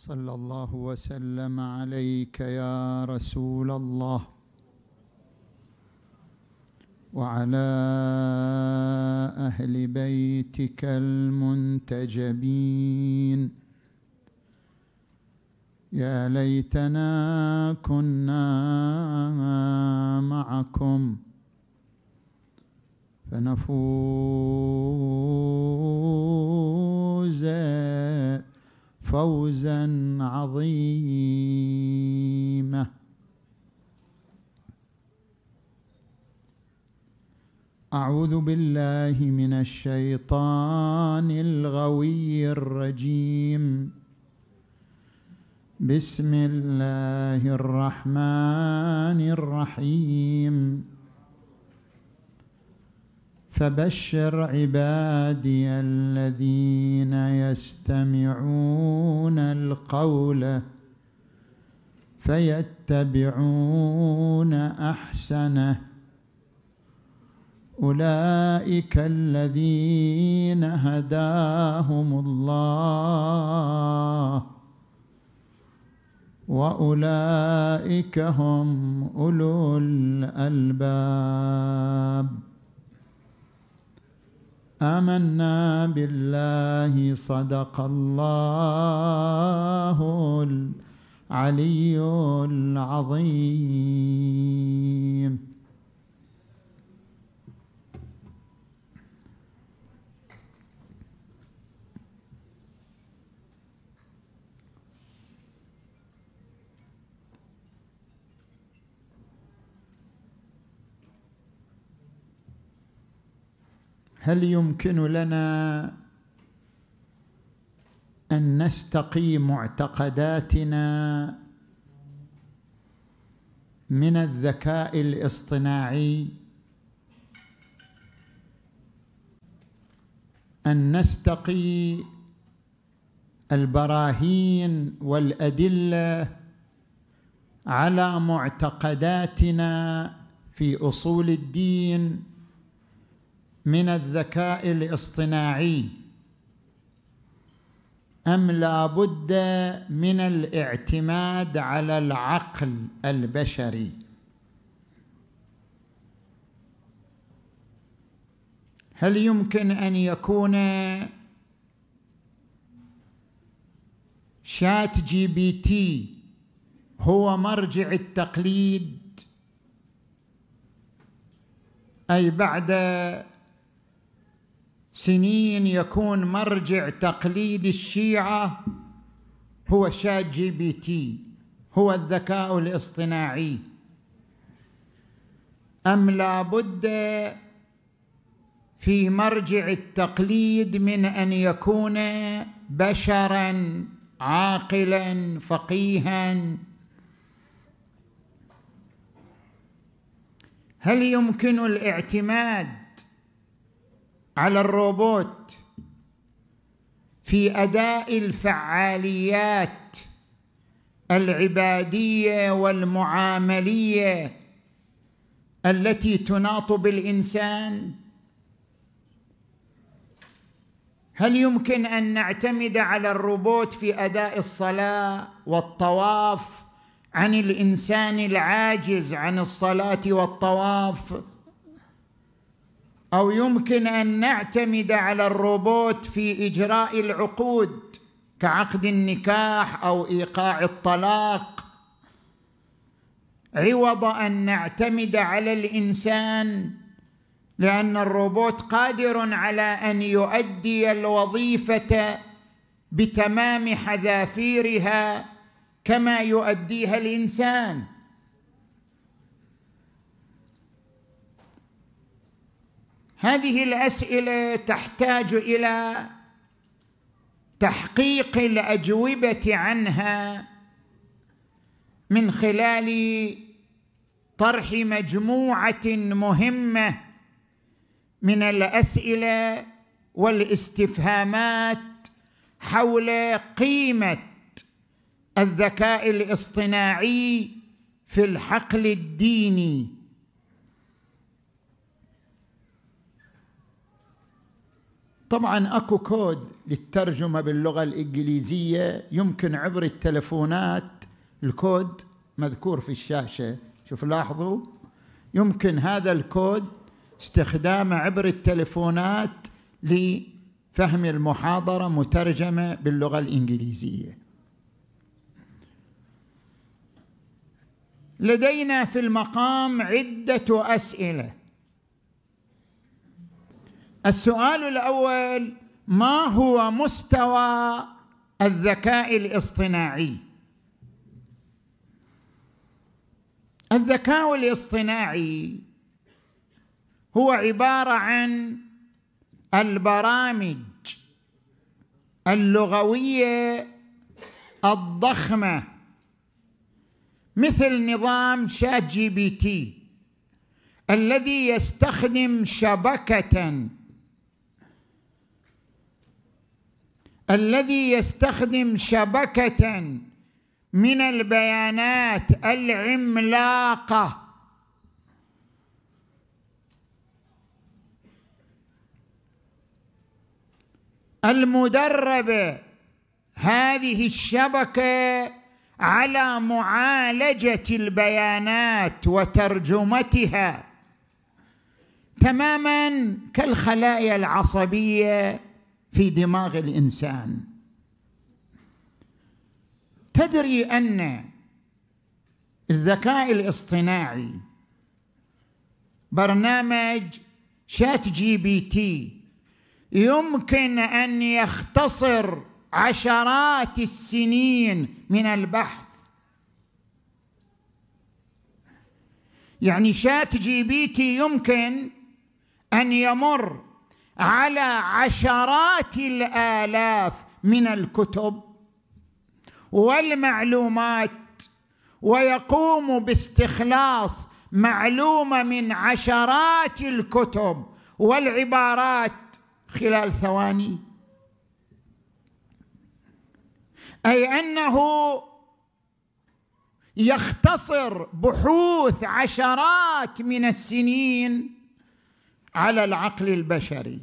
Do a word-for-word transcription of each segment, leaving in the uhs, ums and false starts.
صلى الله وسلم عليك يا رسول الله وعلى أهل بيتك المنتجبين. يا ليتنا كنا معكم فنفوز فوزا عظيما. أعوذ بالله من الشيطان الغوي الرجيم. بسم الله الرحمن الرحيم. فبشر عبادي الذين يستمعون القول فيتبعون أحسنه أولئك الذين هداهم الله وأولئك هم أولو الألباب. آمنا بالله صدق الله العلي العظيم. هل يمكن لنا أن نستقي معتقداتنا من الذكاء الاصطناعي؟ أن نستقي البراهين والأدلة على معتقداتنا في أصول الدين من الذكاء الاصطناعي، أم لا بد من الاعتماد على العقل البشري؟ هل يمكن أن يكون شات جي بي تي هو مرجع التقليد، أي بعد سنين يكون مرجع تقليد الشيعة هو شات جي بي تي، هو الذكاء الاصطناعي، أم لا بد في مرجع التقليد من أن يكون بشراً عاقلاً فقيهاً؟ هل يمكن الاعتماد على الروبوت في أداء الفعاليات العبادية والمعاملية التي تناط بالإنسان؟ هل يمكن أن نعتمد على الروبوت في أداء الصلاة والطواف عن الإنسان العاجز عن الصلاة والطواف؟ أو يمكن أن نعتمد على الروبوت في إجراء العقود كعقد النكاح أو إيقاع الطلاق، عوض أن نعتمد على الإنسان، لأن الروبوت قادر على أن يؤدي الوظيفة بتمام حذافيرها كما يؤديها الإنسان؟ هذه الأسئلة تحتاج إلى تحقيق الأجوبة عنها من خلال طرح مجموعة مهمة من الأسئلة والاستفهامات حول قيمة الذكاء الاصطناعي في الحقل الديني. طبعا أكو كود للترجمة باللغة الإنجليزية يمكن عبر التلفونات، الكود مذكور في الشاشة، شوف لاحظوا، يمكن هذا الكود استخدامه عبر التلفونات لفهم المحاضرة مترجمة باللغة الإنجليزية. لدينا في المقام عدة أسئلة. السؤال الأول: ما هو مستوى الذكاء الاصطناعي؟ الذكاء الاصطناعي هو عبارة عن البرامج اللغوية الضخمة مثل نظام شات جي بي تي الذي يستخدم شبكة الذي يستخدم شبكة من البيانات العملاقة المدربة، هذه الشبكة على معالجة البيانات وترجمتها تماما كالخلايا العصبية في دماغ الإنسان. تدري أن الذكاء الاصطناعي برنامج شات جي بي تي يمكن أن يختصر عشرات السنين من البحث؟ يعني شات جي بي تي يمكن أن يمر على عشرات الآلاف من الكتب والمعلومات ويقوم باستخلاص معلومة من عشرات الكتب والعبارات خلال ثواني. أي أنه يختصر بحوث عشرات من السنين على العقل البشري،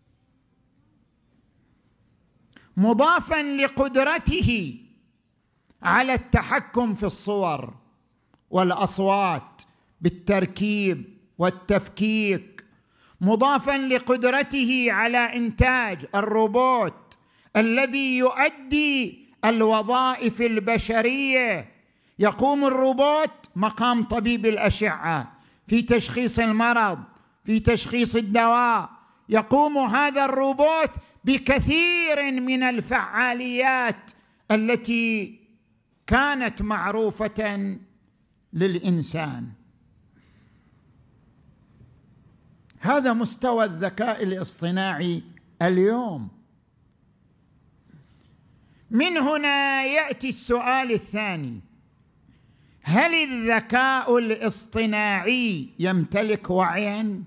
مضافاً لقدرته على التحكم في الصور والأصوات بالتركيب والتفكيك، مضافاً لقدرته على إنتاج الروبوت الذي يؤدي الوظائف البشرية. يقوم الروبوت مقام طبيب الأشعة في تشخيص المرض، في تشخيص الدواء. يقوم هذا الروبوت بكثير من الفعاليات التي كانت معروفة للإنسان. هذا مستوى الذكاء الاصطناعي اليوم. من هنا يأتي السؤال الثاني: هل الذكاء الاصطناعي يمتلك وعياً؟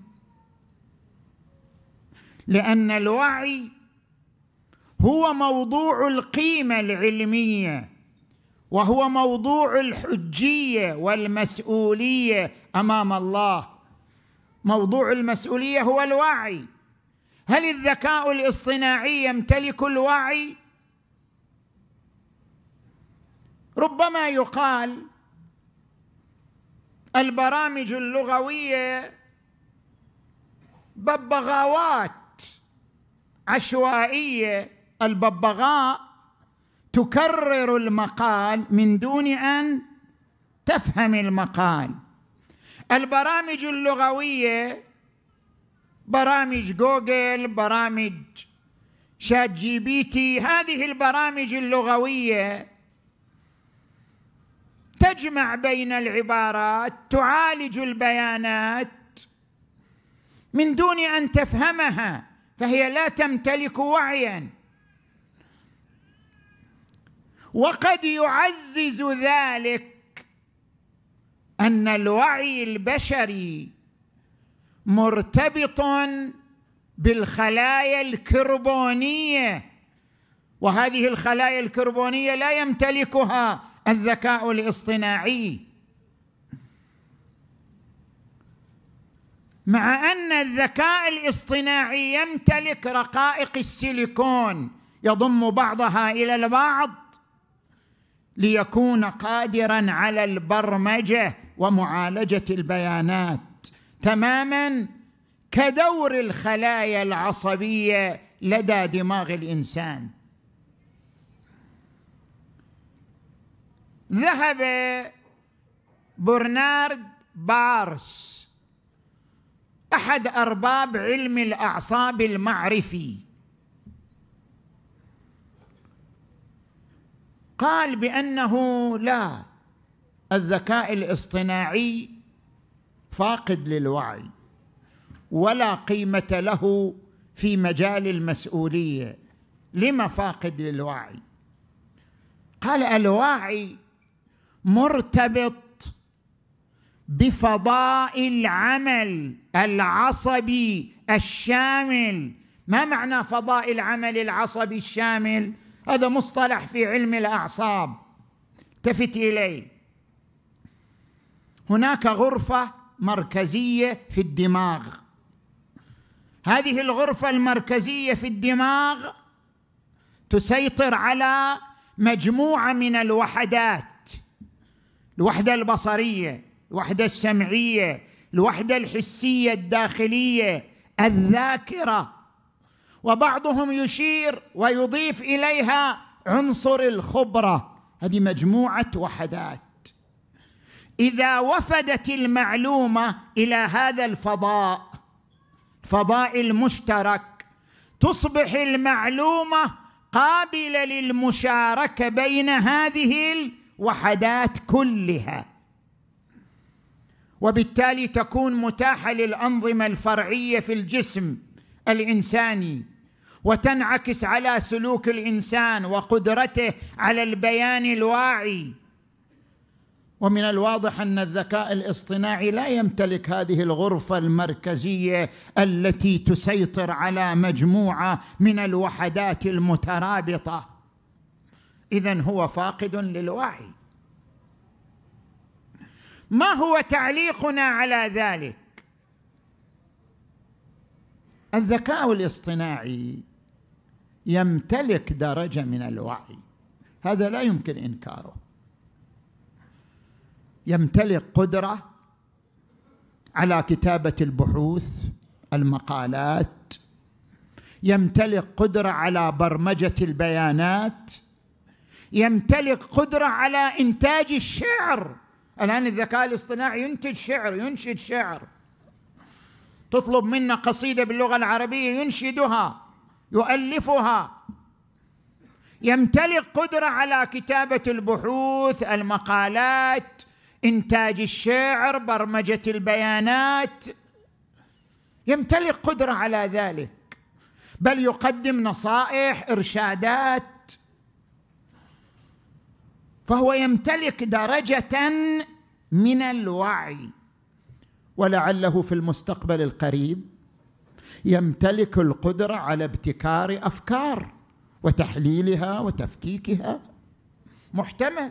لأن الوعي هو موضوع القيمة العلمية، وهو موضوع الحجية والمسؤولية أمام الله. موضوع المسؤولية هو الوعي. هل الذكاء الاصطناعي يمتلك الوعي؟ ربما يقال البرامج اللغوية ببغاوات عشوائية، الببغاء تكرر المقال من دون أن تفهم المقال. البرامج اللغوية برامج جوجل، برامج شات جي بي تي، هذه البرامج اللغوية تجمع بين العبارات، تعالج البيانات من دون أن تفهمها، فهي لا تمتلك وعياً. وقد يعزز ذلك أن الوعي البشري مرتبط بالخلايا الكربونية، وهذه الخلايا الكربونية لا يمتلكها الذكاء الاصطناعي. مع أن الذكاء الاصطناعي يمتلك رقائق السيليكون يضم بعضها إلى البعض ليكون قادراً على البرمجة ومعالجة البيانات تماماً كدور الخلايا العصبية لدى دماغ الإنسان. ذهب برنارد بارس أحد أرباب علم الأعصاب المعرفي، قال بأنه لا، الذكاء الاصطناعي فاقد للوعي ولا قيمة له في مجال المسؤولية. لما فاقد للوعي؟ قال الوعي مرتبط بفضاء العمل العصبي الشامل. ما معنى فضاء العمل العصبي الشامل؟ هذا مصطلح في علم الأعصاب، التفت إليه. هناك غرفة مركزية في الدماغ، هذه الغرفة المركزية في الدماغ تسيطر على مجموعة من الوحدات: الوحدة البصرية، الوحدة السمعية، الوحدة الحسية الداخلية، الذاكرة، وبعضهم يشير ويضيف إليها عنصر الخبرة. هذه مجموعة وحدات. إذا وفدت المعلومة إلى هذا الفضاء، الفضاء المشترك، تصبح المعلومة قابلة للمشاركة بين هذه الوحدات كلها، وبالتالي تكون متاحة للأنظمة الفرعية في الجسم الإنساني، وتنعكس على سلوك الإنسان وقدرته على البيان الواعي. ومن الواضح أن الذكاء الاصطناعي لا يمتلك هذه الغرفة المركزية التي تسيطر على مجموعة من الوحدات المترابطة، إذن هو فاقد للوعي. ما هو تعليقنا على ذلك؟ الذكاء الاصطناعي يمتلك درجة من الوعي، هذا لا يمكن إنكاره. يمتلك قدرة على كتابة البحوث، المقالات، يمتلك قدرة على برمجة البيانات، يمتلك قدرة على إنتاج الشعر. الآن الذكاء الاصطناعي ينتج شعر، ينشد شعر، تطلب منا قصيدة باللغة العربية ينشدها، يؤلفها. يمتلك قدرة على كتابة البحوث، المقالات، إنتاج الشعر، برمجة البيانات، يمتلك قدرة على ذلك، بل يقدم نصائح، إرشادات. فهو يمتلك درجة من الوعي، ولعله في المستقبل القريب يمتلك القدرة على ابتكار أفكار وتحليلها وتفكيكها، محتمل.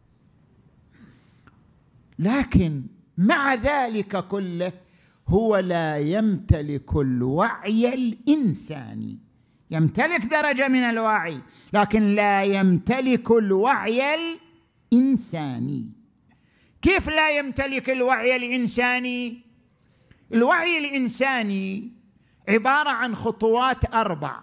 لكن مع ذلك كله هو لا يمتلك الوعي الإنساني. يمتلك درجة من الوعي لكن لا يمتلك الوعي الإنساني. كيف لا يمتلك الوعي الإنساني؟ الوعي الإنساني عبارة عن خطوات أربع: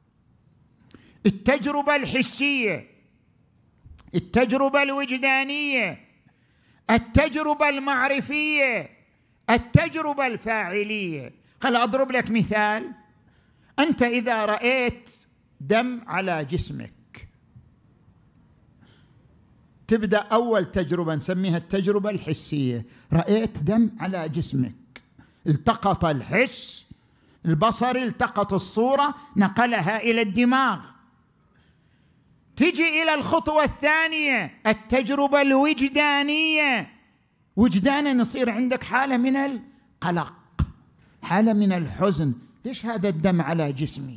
التجربة الحسية، التجربة الوجدانية، التجربة المعرفية، التجربة الفاعلية. خل أضرب لك مثال. أنت إذا رأيت دم على جسمك، تبدأ أول تجربة نسميها التجربة الحسية. رأيت دم على جسمك، التقط الحس البصري، التقط الصورة، نقلها إلى الدماغ. تجي إلى الخطوة الثانية، التجربة الوجدانية. وجدانا يصير عندك حالة من القلق، حالة من الحزن، ليش هذا الدم على جسمي؟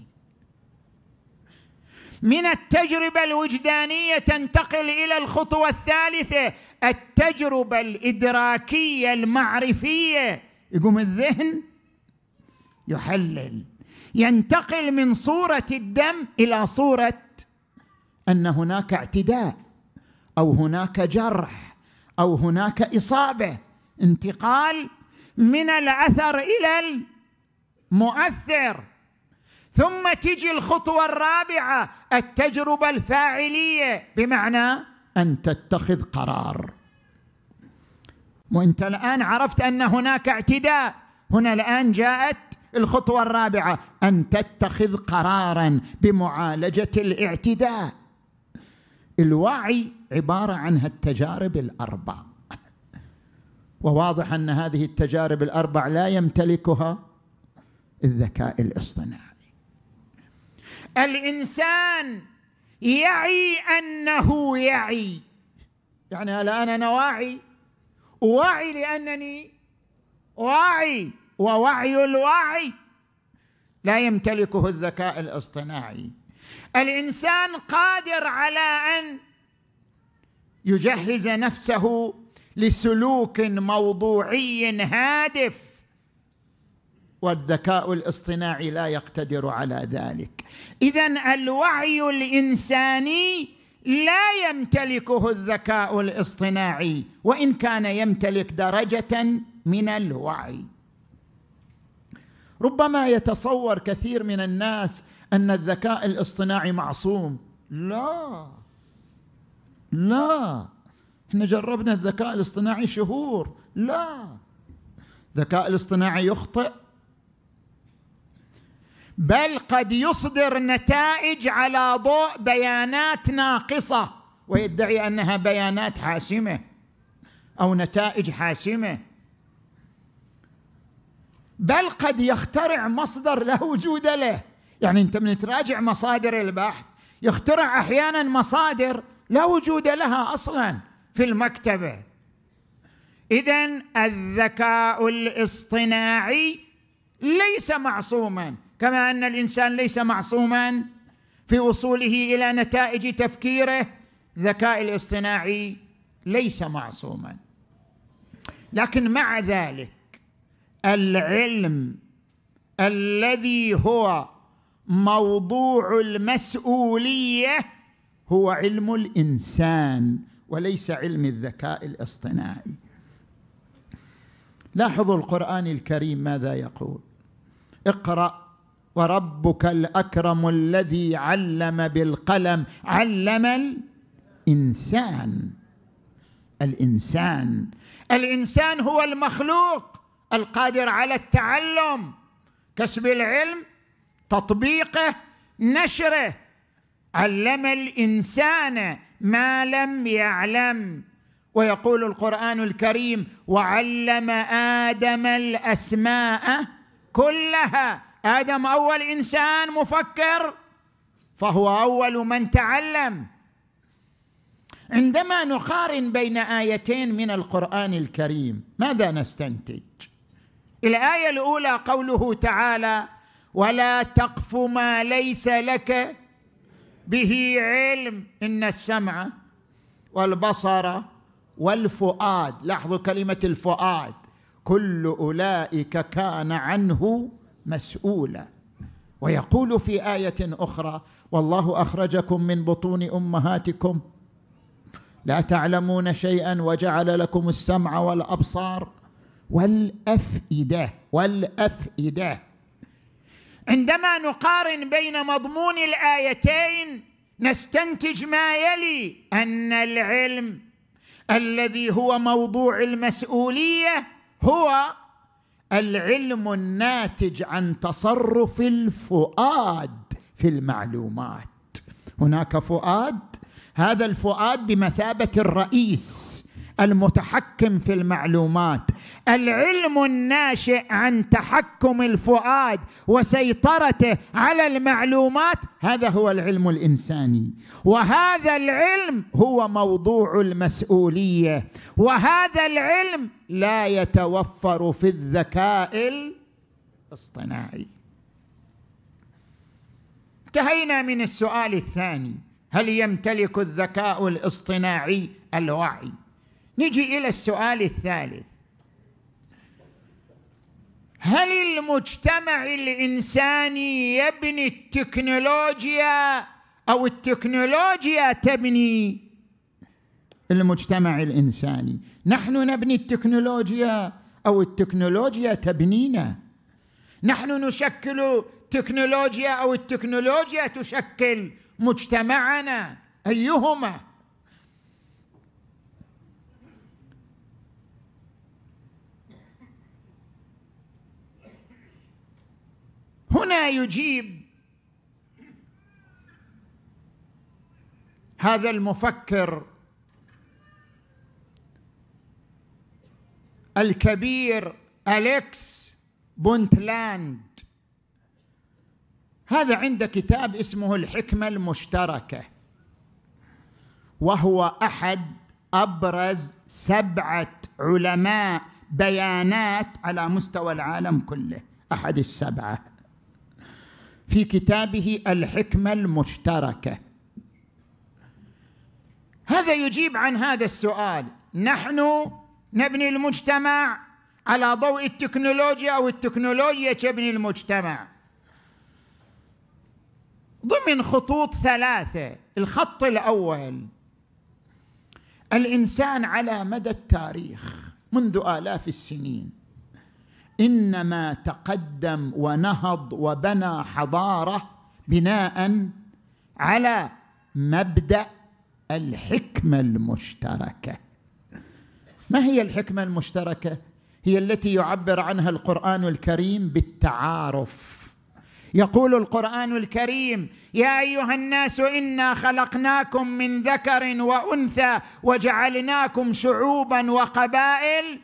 من التجربة الوجدانية تنتقل إلى الخطوة الثالثة، التجربة الإدراكية المعرفية. يقوم الذهن يحلل، ينتقل من صورة الدم إلى صورة أن هناك اعتداء أو هناك جرح أو هناك إصابة، انتقال من الأثر إلى المؤثر. ثم تجي الخطوة الرابعة، التجربة الفاعلية، بمعنى أن تتخذ قرار. وأنت الآن عرفت أن هناك اعتداء، هنا الآن جاءت الخطوة الرابعة، أن تتخذ قراراً بمعالجة الاعتداء. الوعي عبارة عن التجارب الأربع، وواضح أن هذه التجارب الأربع لا يمتلكها الذكاء الاصطناعي. الإنسان يعي أنه يعي، يعني الآن أنا واعي، واعي لأنني واعي، ووعي الوعي لا يمتلكه الذكاء الاصطناعي. الإنسان قادر على أن يجهز نفسه لسلوك موضوعي هادف، والذكاء الاصطناعي لا يقتدر على ذلك. إذن الوعي الإنساني لا يمتلكه الذكاء الاصطناعي، وإن كان يمتلك درجة من الوعي. ربما يتصور كثير من الناس أن الذكاء الاصطناعي معصوم. لا لا، احنا جربنا الذكاء الاصطناعي شهور. لا، الذكاء الاصطناعي يخطئ، بل قد يصدر نتائج على ضوء بيانات ناقصة ويدعي أنها بيانات حاسمة أو نتائج حاسمة، بل قد يخترع مصدر لا وجود له. يعني أنت من تراجع مصادر البحث يخترع أحيانا مصادر لا وجود لها أصلا في المكتبة. إذن الذكاء الاصطناعي ليس معصوما، كما أن الإنسان ليس معصوما في وصوله إلى نتائج تفكيره، الذكاء الاصطناعي ليس معصوما. لكن مع ذلك العلم الذي هو موضوع المسؤولية هو علم الإنسان وليس علم الذكاء الاصطناعي. لاحظوا القرآن الكريم ماذا يقول: اقرأ وربك الأكرم الذي علم بالقلم علم الإنسان. الإنسان الإنسان هو المخلوق القادر على التعلم، كسب العلم، تطبيقه، نشره. علم الإنسان ما لم يعلم. ويقول القرآن الكريم: وعلم آدم الأسماء كلها. آدم أول إنسان مفكر، فهو أول من تعلم. عندما نقارن بين آيتين من القرآن الكريم ماذا نستنتج؟ الآية الأولى قوله تعالى: ولا تقف ما ليس لك به علم إن السمع والبصر والفؤاد. لاحظوا كلمة الفؤاد، كل أولئك كان عنه مسؤولا. ويقول في آية أخرى: والله أخرجكم من بطون أمهاتكم لا تعلمون شيئا وجعل لكم السمع والأبصار والأفئدة والأفئدة. عندما نقارن بين مضمون الآيتين نستنتج ما يلي: أن العلم الذي هو موضوع المسؤولية هو العلم الناتج عن تصرف الفؤاد في المعلومات. هناك فؤاد، هذا الفؤاد بمثابة الرئيس المتحكم في المعلومات. العلم الناشئ عن تحكم الفؤاد وسيطرته على المعلومات هذا هو العلم الإنساني، وهذا العلم هو موضوع المسؤولية، وهذا العلم لا يتوفر في الذكاء الاصطناعي. انتهينا من السؤال الثاني: هل يمتلك الذكاء الاصطناعي الوعي؟ نجي إلى السؤال الثالث: هل المجتمع الإنساني يبني التكنولوجيا أو التكنولوجيا تبني المجتمع الإنساني؟ نحن نبني التكنولوجيا أو التكنولوجيا تبنينا؟ نحن نشكل تكنولوجيا أو التكنولوجيا تشكل مجتمعنا؟ أيهما؟ هنا يجيب هذا المفكر الكبير أليكس بونتلاند. هذا عنده كتاب اسمه الحكمة المشتركة، وهو أحد أبرز سبعة علماء بيانات على مستوى العالم كله، أحد السبعة، في كتابه الحكمة المشتركة. هذا يجيب عن هذا السؤال: نحن نبني المجتمع على ضوء التكنولوجيا أو التكنولوجيا تبني المجتمع؟ ضمن خطوط ثلاثة. الخط الأول: الإنسان على مدى التاريخ منذ آلاف السنين إنما تقدم ونهض وبنى حضارة بناء على مبدأ الحكمة المشتركة. ما هي الحكمة المشتركة؟ هي التي يعبر عنها القرآن الكريم بالتعارف. يقول القرآن الكريم: يا أيها الناس إنا خلقناكم من ذكر وأنثى وجعلناكم شعوبا وقبائل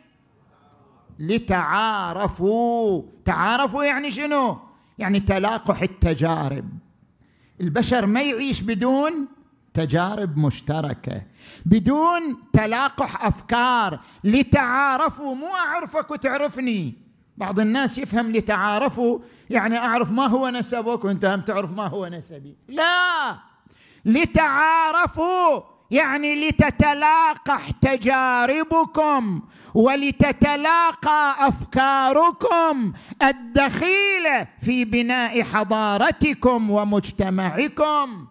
لتعارفوا. تعارفوا يعني شنو؟ يعني تلاقح التجارب. البشر ما يعيش بدون تجارب مشتركة، بدون تلاقح أفكار. لتعارفوا، مو أعرفك وتعرفني. بعض الناس يفهم لتعارفوا يعني أعرف ما هو نسبك وأنت هم تعرف ما هو نسبي. لا، لتعارفوا يعني لتتلاقح تجاربكم ولتتلاقى أفكاركم الدخيلة في بناء حضارتكم ومجتمعكم.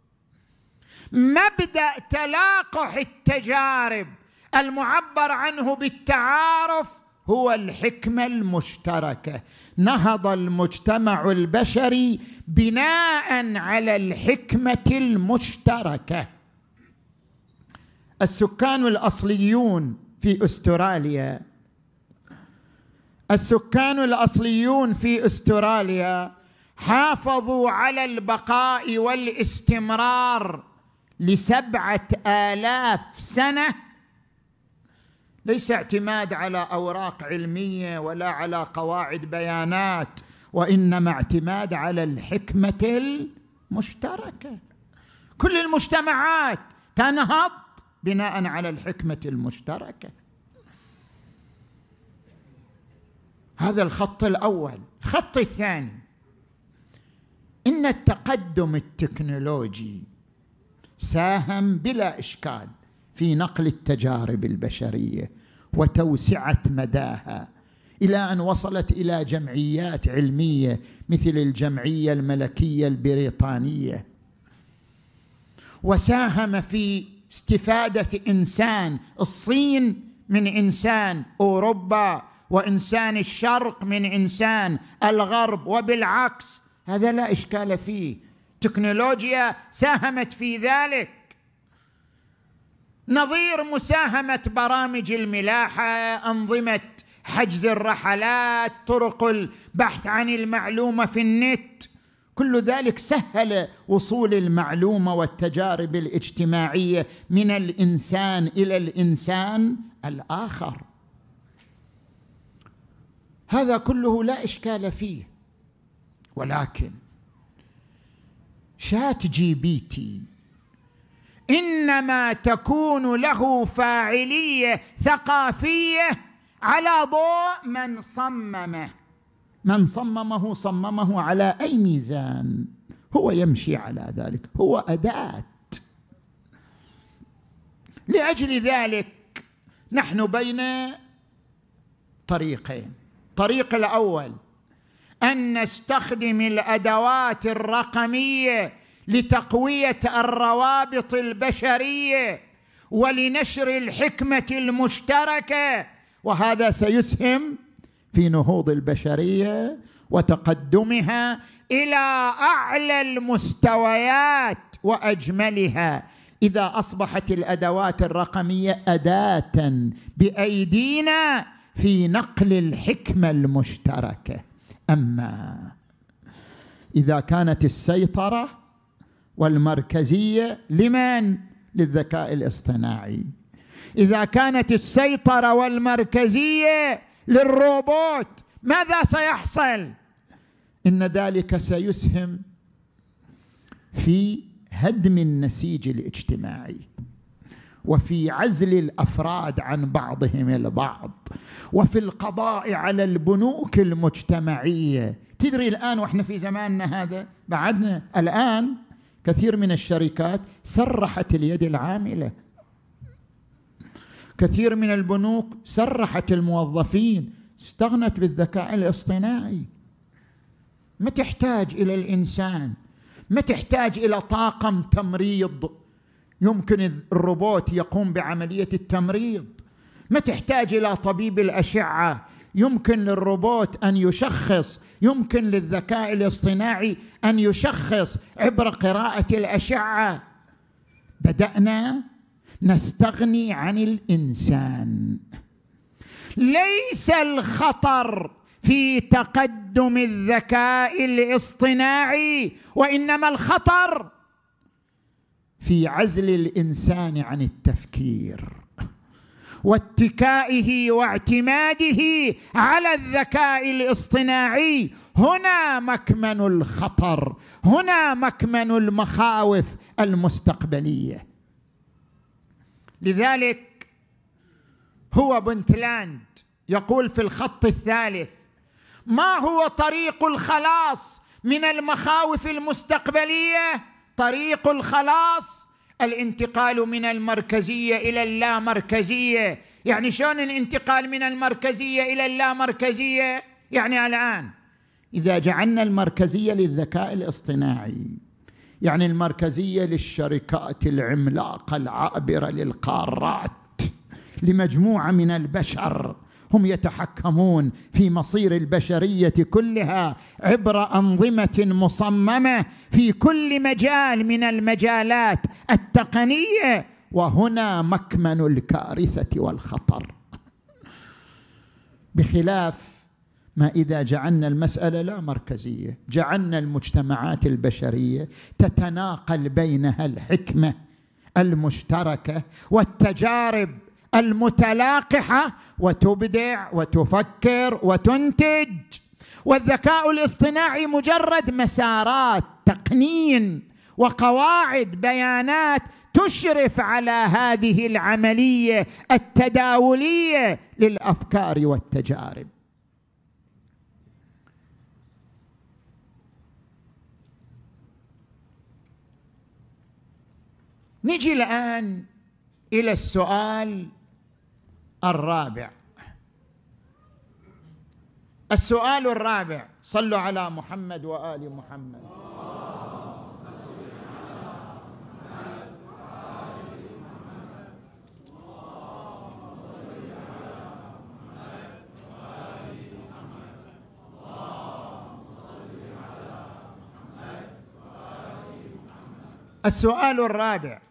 مبدأ تلاقح التجارب المعبر عنه بالتعارف هو الحكمة المشتركة. نهض المجتمع البشري بناء على الحكمة المشتركة. السكان الأصليون في أستراليا السكان الأصليون في أستراليا حافظوا على البقاء والاستمرار لسبعة آلاف سنة، ليس اعتماد على أوراق علمية ولا على قواعد بيانات، وإنما اعتماد على الحكمة المشتركة. كل المجتمعات تنهض بناء على الحكمة المشتركة. هذا الخط الأول. الخط الثاني: إن التقدم التكنولوجي ساهم بلا إشكال في نقل التجارب البشرية وتوسعة مداها إلى أن وصلت إلى جمعيات علمية مثل الجمعية الملكية البريطانية، وساهم في استفادة إنسان الصين من إنسان أوروبا، وإنسان الشرق من إنسان الغرب، وبالعكس. هذا لا إشكال فيه. تكنولوجيا ساهمت في ذلك، نظير مساهمة برامج الملاحة، أنظمة حجز الرحلات، طرق البحث عن المعلومة في النت. كل ذلك سهل وصول المعلومة والتجارب الاجتماعية من الإنسان إلى الإنسان الآخر. هذا كله لا إشكال فيه. ولكن شات جي بي تي إنما تكون له فاعلية ثقافية على ضوء من صممه. من صممه صممه على أي ميزان؟ هو يمشي على ذلك، هو أداة. لأجل ذلك نحن بين طريقين. الطريق الأول أن نستخدم الأدوات الرقمية لتقوية الروابط البشرية ولنشر الحكمة المشتركة، وهذا سيسهم في نهوض البشرية وتقدمها إلى أعلى المستويات وأجملها، إذا أصبحت الأدوات الرقمية أداة بأيدينا في نقل الحكمة المشتركة. أما إذا كانت السيطرة والمركزية لمن؟ للذكاء الاصطناعي. إذا كانت السيطرة والمركزية للروبوت، ماذا سيحصل؟ إن ذلك سيسهم في هدم النسيج الاجتماعي وفي عزل الأفراد عن بعضهم البعض وفي القضاء على البنوك المجتمعية. تدري الآن وإحنا في زماننا هذا بعدنا الآن كثير من الشركات سرحت اليد العاملة، كثير من البنوك سرحت الموظفين، استغنت بالذكاء الاصطناعي. ما تحتاج إلى الإنسان، ما تحتاج إلى طاقم تمريض يمكن الروبوت يقوم بعملية التمريض، ما تحتاج إلى طبيب الأشعة، يمكن للروبوت أن يشخص، يمكن للذكاء الاصطناعي أن يشخص عبر قراءة الأشعة. بدأنا نستغني عن الإنسان. ليس الخطر في تقدم الذكاء الاصطناعي، وإنما الخطر في عزل الإنسان عن التفكير واتكائه واعتماده على الذكاء الاصطناعي. هنا مكمن الخطر، هنا مكمن المخاوف المستقبلية. لذلك هو بنتلاند يقول في الخط الثالث: ما هو طريق الخلاص من المخاوف المستقبلية؟ طريق الخلاص الانتقال من المركزية إلى اللامركزية. يعني شلون الانتقال من المركزية إلى اللامركزية؟ يعني الآن إذا جعلنا المركزية للذكاء الاصطناعي، يعني المركزية للشركات العملاقة العابرة للقارات، لمجموعة من البشر هم يتحكمون في مصير البشرية كلها عبر أنظمة مصممة في كل مجال من المجالات التقنية، وهنا مكمن الكارثة والخطر. بخلاف ما إذا جعلنا المسألة لا مركزية، جعلنا المجتمعات البشرية تتناقل بينها الحكمة المشتركة والتجارب المتلاقحة وتبدع وتفكر وتنتج. والذكاء الاصطناعي مجرد مسارات تقنين وقواعد بيانات تشرف على هذه العملية التداولية للأفكار والتجارب. نجي الآن إلى السؤال الرابع. السؤال الرابع، صلوا على محمد وآل محمد. السؤال الرابع: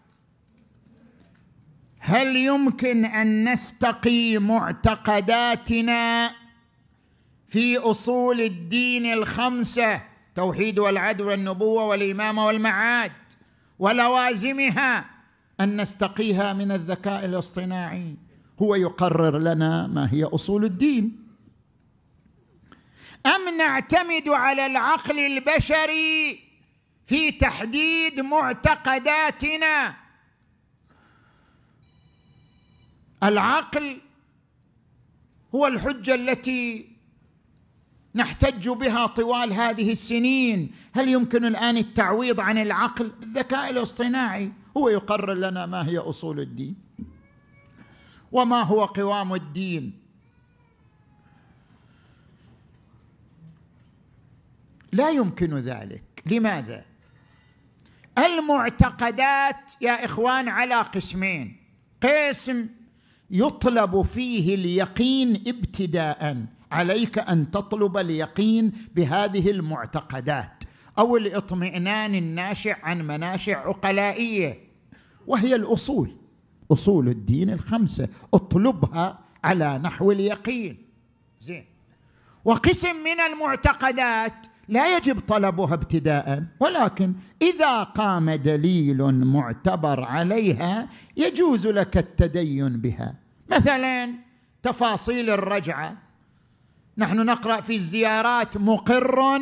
هل يمكن أن نستقي معتقداتنا في أصول الدين الخمسة، توحيد والعدل والنبوة والإمامة والمعاد، ولوازمها، أن نستقيها من الذكاء الاصطناعي؟ هو يقرر لنا ما هي أصول الدين، أم نعتمد على العقل البشري في تحديد معتقداتنا؟ العقل هو الحجة التي نحتج بها طوال هذه السنين. هل يمكن الآن التعويض عن العقل؟ الذكاء الاصطناعي هو يقرر لنا ما هي أصول الدين وما هو قوام الدين. لا يمكن ذلك. لماذا؟ المعتقدات يا إخوان على قسمين: قسم يطلب فيه اليقين ابتداء، عليك أن تطلب اليقين بهذه المعتقدات، أو الاطمئنان الناشئ عن مناشئ عقلائية، وهي الأصول، أصول الدين الخمسة، اطلبها على نحو اليقين. زين. وقسم من المعتقدات لا يجب طلبها ابتداء، ولكن إذا قام دليل معتبر عليها يجوز لك التدين بها. مثلا تفاصيل الرجعة، نحن نقرأ في الزيارات: مقر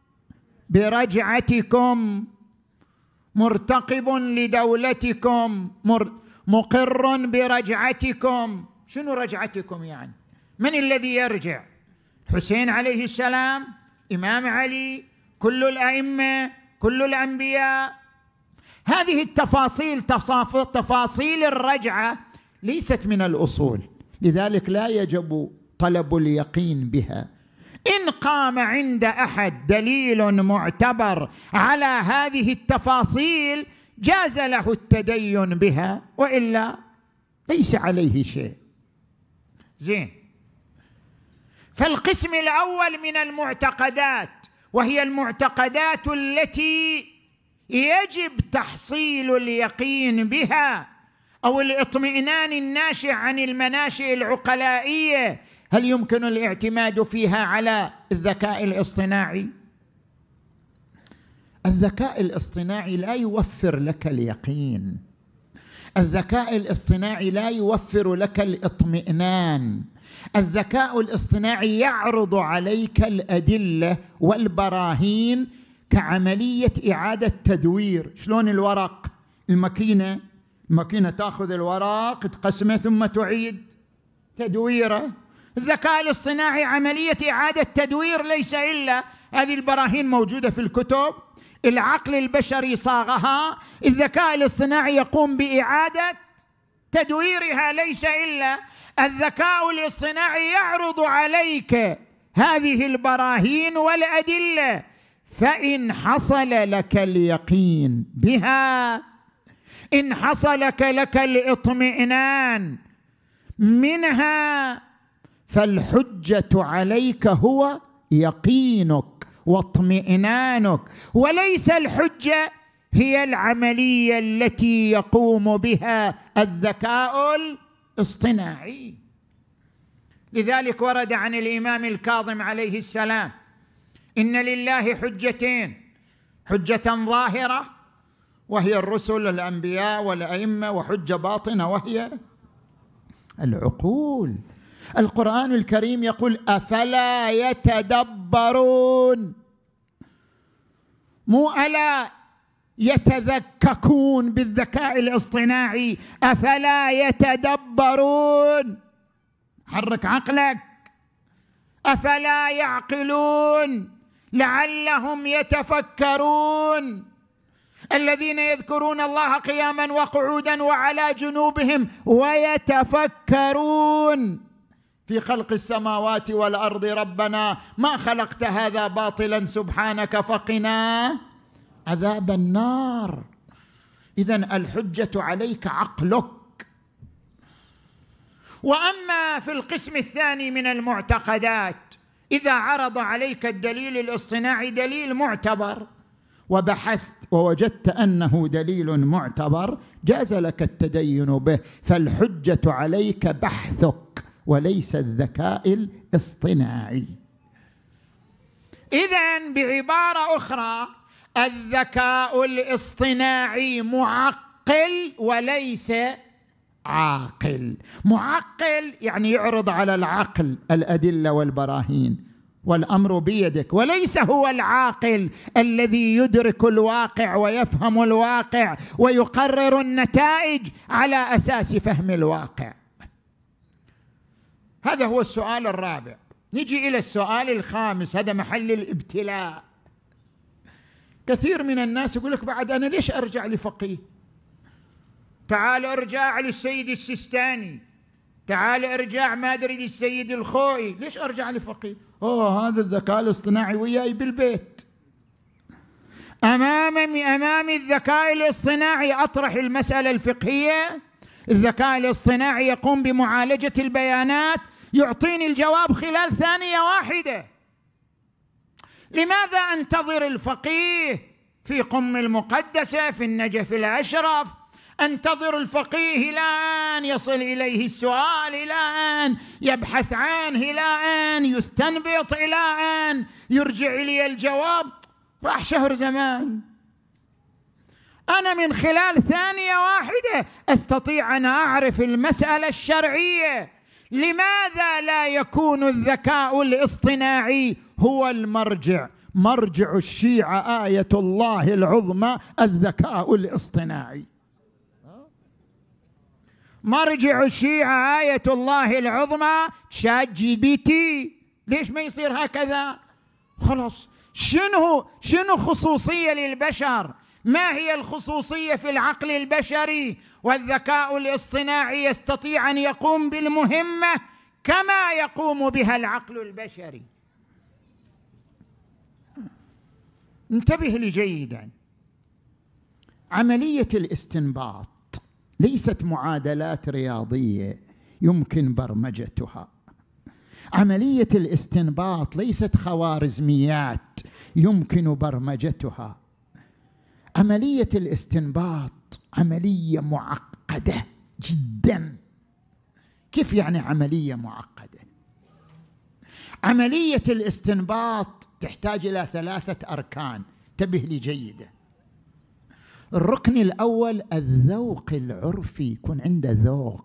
برجعتكم، مرتقب لدولتكم، مقر برجعتكم. شنو رجعتكم يعني؟ من الذي يرجع؟ حسين عليه السلام، إمام علي، كل الأئمة، كل الأنبياء. هذه التفاصيل، تفاصيل الرجعة، ليست من الأصول، لذلك لا يجب طلب اليقين بها. إن قام عند أحد دليل معتبر على هذه التفاصيل جاز له التدين بها، وإلا ليس عليه شيء. زين. فالقسم الأول من المعتقدات، وهي المعتقدات التي يجب تحصيل اليقين بها أو الاطمئنان الناشئ عن المناشئ العقلائية، هل يمكن الاعتماد فيها على الذكاء الاصطناعي؟ الذكاء الاصطناعي لا يوفر لك اليقين، الذكاء الاصطناعي لا يوفر لك الاطمئنان. الذكاء الاصطناعي يعرض عليك الأدلة والبراهين كعملية إعادة تدوير. شلون الورق؟ الماكينة الماكينة تأخذ الورق تقسمه ثم تعيد تدويره. الذكاء الاصطناعي عملية إعادة تدوير، ليس إلا هذه البراهين موجودة في الكتب، العقل البشري صاغها، الذكاء الاصطناعي يقوم بإعادة تدويرها. ليس إلا الذكاء الاصطناعي يعرض عليك هذه البراهين والأدلة، فإن حصل لك اليقين بها، إن حصل لك الاطمئنان منها، فالحجة عليك هو يقينك واطمئنانك، وليس الحجة هي العملية التي يقوم بها الذكاء الاصطناعي. لذلك ورد عن الإمام الكاظم عليه السلام: إن لله حجتين، حجة ظاهرة وهي الرسل الأنبياء والأئمة، وحجة باطنة وهي العقول. القرآن الكريم يقول: أفلا يتدبرون، مو ألا يتذككون بالذكاء الاصطناعي، أفلا يتدبرون، حرك عقلك. أفلا يعقلون لعلهم يتفكرون، الذين يذكرون الله قياما وقعودا وعلى جنوبهم ويتفكرون في خلق السماوات والأرض ربنا ما خلقت هذا باطلا سبحانك فقنا عذاب النار. إذن الحجة عليك عقلك. وأما في القسم الثاني من المعتقدات، إذا عرض عليك الدليل الاصطناعي دليل معتبر وبحثت ووجدت أنه دليل معتبر، جاز لك التدين به، فالحجة عليك بحثك وليس الذكاء الاصطناعي. إذن بعبارة أخرى، الذكاء الاصطناعي معقل وليس عاقل. معقل يعني يعرض على العقل الأدلة والبراهين والأمر بيدك، وليس هو العاقل الذي يدرك الواقع ويفهم الواقع ويقرر النتائج على أساس فهم الواقع. هذا هو السؤال الرابع. نجي إلى السؤال الخامس، هذا محل الابتلاء. كثير من الناس يقول لك: بعد أنا ليش أرجع لفقيه؟ تعال ارجع للسيد السيستاني، تعال ارجع ما أدري للسيد الخوئي، ليش أرجع لفقيه؟ أوه هذا الذكاء الاصطناعي وياي بالبيت، أمام أمام الذكاء الاصطناعي أطرح المسألة الفقهية، الذكاء الاصطناعي يقوم بمعالجة البيانات، يعطيني الجواب خلال ثانية واحدة. لماذا أنتظر الفقيه في قم المقدسة في النجف الأشرف؟ أنتظر الفقيه إلى أن يصل إليه السؤال، إلى أن يبحث عنه، إلى أن يستنبط، إلى أن يرجع لي الجواب. راح شهر زمان. أنا من خلال ثانية واحدة أستطيع أن أعرف المسألة الشرعية. لماذا لا يكون الذكاء الاصطناعي هو المرجع؟ مرجع الشيعة آية الله العظمى الذكاء الاصطناعي. مرجع الشيعة آية الله العظمى شات جي بي تي. ليش ما يصير هكذا؟ خلاص، شنو شنو خصوصية للبشر؟ ما هي الخصوصية في العقل البشري؟ والذكاء الاصطناعي يستطيع أن يقوم بالمهمة كما يقوم بها العقل البشري. انتبه لي جيدا، عملية الاستنباط ليست معادلات رياضية يمكن برمجتها. عملية الاستنباط ليست خوارزميات يمكن برمجتها. عملية الاستنباط عملية معقدة جدا. كيف يعني عملية معقدة؟ عملية الاستنباط تحتاج إلى ثلاثة أركان، انتبه لي جيدا. الركن الأول الذوق العرفي، يكون عنده ذوق.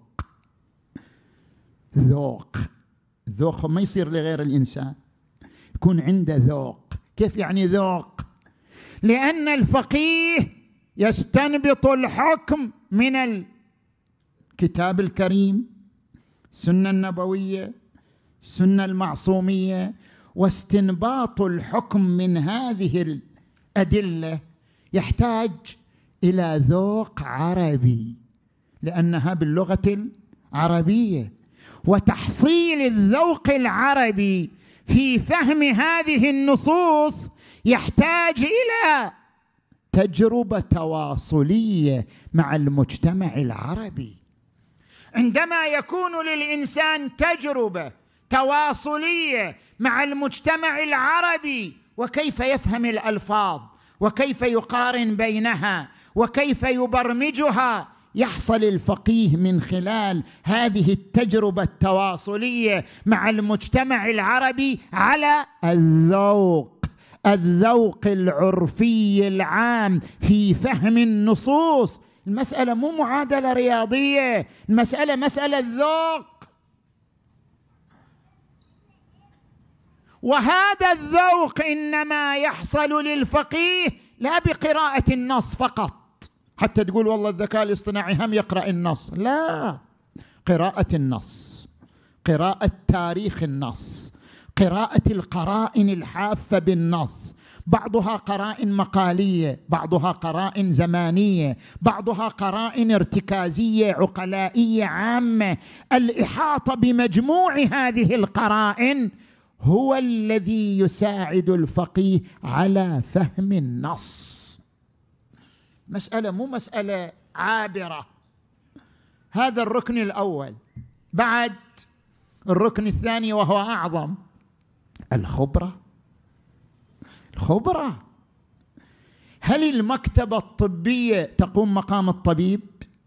ذوق الذوق ما يصير لغير الإنسان، يكون عنده ذوق. كيف يعني ذوق؟ لأن الفقيه يستنبط الحكم من الكتاب الكريم، السنة النبوية، السنة المعصومية، واستنباط الحكم من هذه الأدلة يحتاج إلى ذوق عربي لأنها باللغة العربية. وتحصيل الذوق العربي في فهم هذه النصوص يحتاج إلى تجربة تواصلية مع المجتمع العربي. عندما يكون للإنسان تجربة تواصلية مع المجتمع العربي، وكيف يفهم الألفاظ وكيف يقارن بينها وكيف يبرمجها، يحصل الفقيه من خلال هذه التجربة التواصلية مع المجتمع العربي على الذوق، الذوق العرفي العام في فهم النصوص. المسألة مو معادلة رياضية، المسألة مسألة ذوق. وهذا الذوق إنما يحصل للفقيه لا بقراءة النص فقط، حتى تقول والله الذكاء الاصطناعي هم يقرأ النص، لا، قراءة النص، قراءة تاريخ النص، قراءة القرائن الحافة بالنص، بعضها قرائن مقالية، بعضها قرائن زمانية، بعضها قرائن ارتكازية عقلائية عامة. الإحاطة بمجموع هذه القرائن هو الذي يساعد الفقيه على فهم النص. مسألة مو مسألة عابرة. هذا الركن الأول. بعد الركن الثاني وهو أعظم، الخبرة. الخبرة، هل المكتبة الطبية تقوم مقام الطبيب؟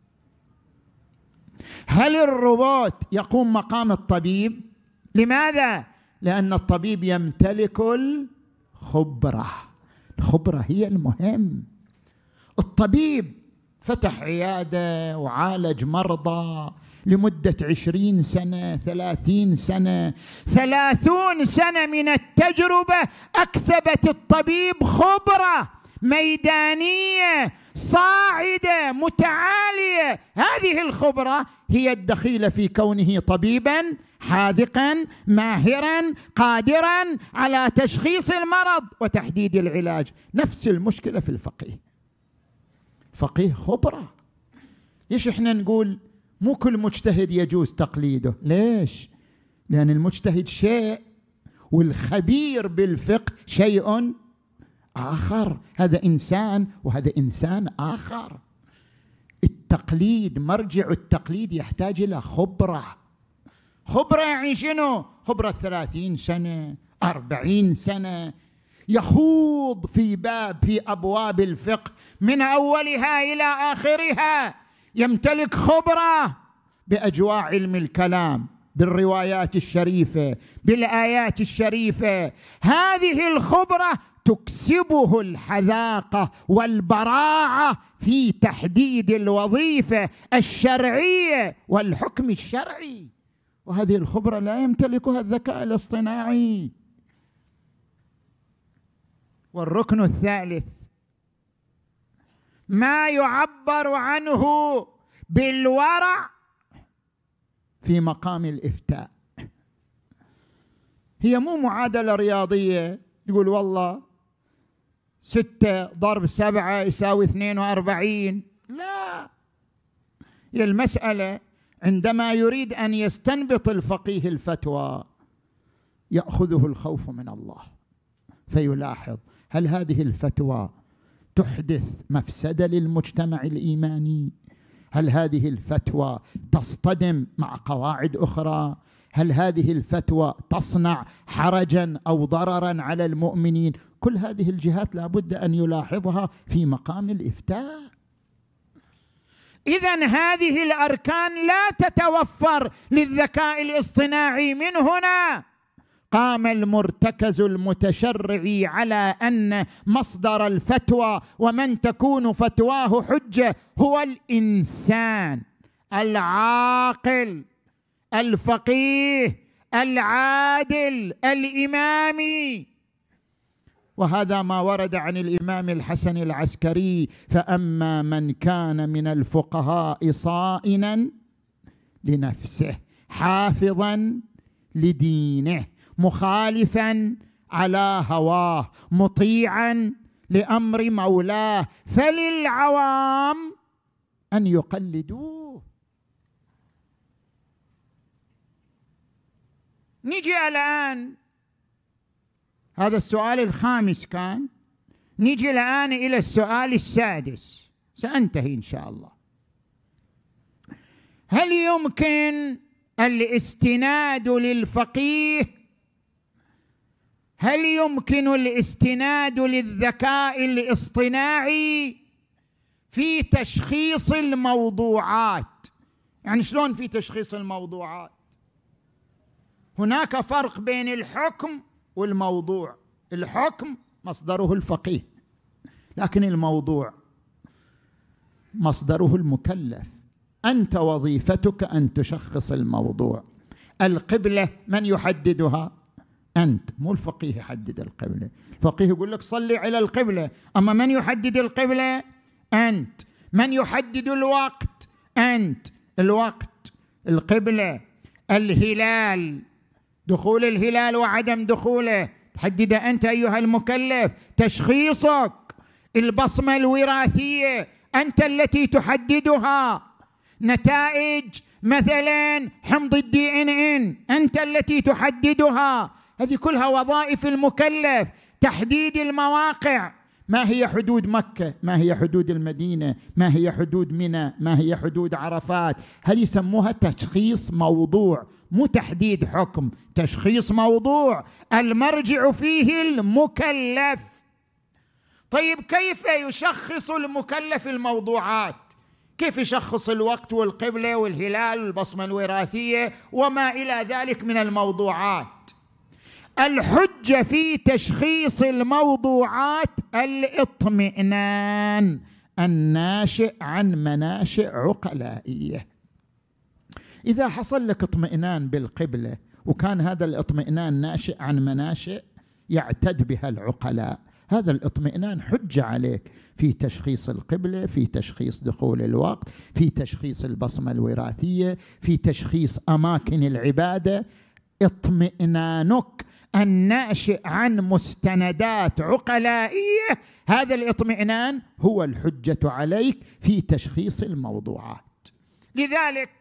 هل الروبوت يقوم مقام الطبيب؟ لماذا؟ لأن الطبيب يمتلك الخبرة. الخبرة هي المهم. الطبيب فتح عيادة وعالج مرضى لمدة عشرين سنة، ثلاثين سنة، ثلاثون سنة من التجربة أكسبت الطبيب خبرة ميدانية صاعدة متعالية. هذه الخبرة هي الدخيلة في كونه طبيبا حاذقا ماهرا قادرا على تشخيص المرض وتحديد العلاج. نفس المشكلة في الفقيه. فقيه خبرة. ليش احنا نقول مو كل مجتهد يجوز تقليده؟ ليش؟ لأن المجتهد شيء والخبير بالفقه شيء آخر، هذا إنسان وهذا إنسان آخر. التقليد، مرجع التقليد يحتاج إلى خبرة. خبرة يعني شنو؟ خبرة ثلاثين سنة، أربعين سنة، يخوض في باب في أبواب الفقه من أولها إلى آخرها، يمتلك خبرة بأجواء علم الكلام، بالروايات الشريفة، بالآيات الشريفة. هذه الخبرة تكسبه الحذاقة والبراعة في تحديد الوظيفة الشرعية والحكم الشرعي، وهذه الخبرة لا يمتلكها الذكاء الاصطناعي. والركن الثالث ما يعبر عنه بالورع في مقام الإفتاء. هي مو معادلة رياضية يقول والله ستة ضرب سبعة يساوي اثنين وأربعين، لا. هي المسألة عندما يريد أن يستنبط الفقيه الفتوى يأخذه الخوف من الله، فيلاحظ هل هذه الفتوى تحدث مفسدة للمجتمع الإيماني؟ هل هذه الفتوى تصطدم مع قواعد أخرى؟ هل هذه الفتوى تصنع حرجا أو ضررا على المؤمنين؟ كل هذه الجهات لا بد أن يلاحظها في مقام الإفتاء. إذن هذه الأركان لا تتوفر للذكاء الاصطناعي. من هنا قام المرتكز المتشرعي على أن مصدر الفتوى ومن تكون فتواه حجة هو الإنسان العاقل الفقيه العادل الإمامي. وهذا ما ورد عن الإمام الحسن العسكري: فأما من كان من الفقهاء صائنا لنفسه حافظا لدينه مخالفا على هواه مطيعا لأمر مولاه فللعوام أن يقلدوه. نجي الآن، هذا السؤال الخامس كان، نجي الآن إلى السؤال السادس، سأنتهي إن شاء الله. هل يمكن الاستناد للفقيه، هل يمكن الاستناد للذكاء الاصطناعي في تشخيص الموضوعات؟ يعني شلون في تشخيص الموضوعات؟ هناك فرق بين الحكم والموضوع. الحكم مصدره الفقيه، لكن الموضوع مصدره المكلف. أنت وظيفتك أن تشخص الموضوع. القبلة من يحددها؟ أنت، مو الفقيه يحدد القبلة. الفقيه يقول لك صلي على القبلة، أما من يحدد القبلة؟ أنت. من يحدد الوقت؟ أنت. الوقت، القبلة، الهلال، دخول الهلال وعدم دخوله تحدد أنت أيها المكلف. تشخيصك، البصمة الوراثية أنت التي تحددها. نتائج مثلا حمض الدي ان ان أنت التي تحددها. هذه كلها وظائف المكلف. تحديد المواقع، ما هي حدود مكة، ما هي حدود المدينة، ما هي حدود منى، ما هي حدود عرفات. هذه يسموها تشخيص موضوع، مو تحديد حكم، تشخيص موضوع المرجع فيه المكلف. طيب كيف يشخص المكلف الموضوعات؟ كيف يشخص الوقت والقبلة والهلال والبصمة الوراثية وما إلى ذلك من الموضوعات؟ الحجة في تشخيص الموضوعات الاطمئنان الناشئ عن مناشئ عقلائية. إذا حصل لك اطمئنان بالقبلة وكان هذا الاطمئنان ناشئ عن مناشئ يعتد بها العقلاء، هذا الاطمئنان حجة عليك في تشخيص القبلة، في تشخيص دخول الوقت، في تشخيص البصمة الوراثية، في تشخيص أماكن العبادة. اطمئنانك الناشئ عن مستندات عقلائية، هذا الاطمئنان هو الحجة عليك في تشخيص الموضوعات. لذلك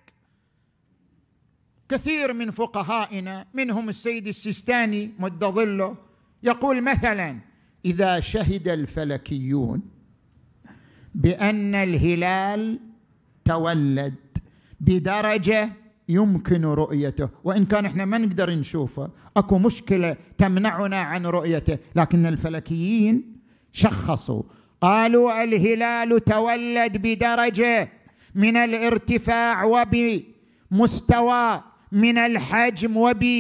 كثير من فقهائنا منهم السيد السيستاني مد ظله يقول مثلا: إذا شهد الفلكيون بأن الهلال تولد بدرجة يمكن رؤيته، وإن كان إحنا ما نقدر نشوفه، أكو مشكلة تمنعنا عن رؤيته، لكن الفلكيين شخصوا قالوا الهلال تولد بدرجة من الارتفاع وبمستوى من الحجم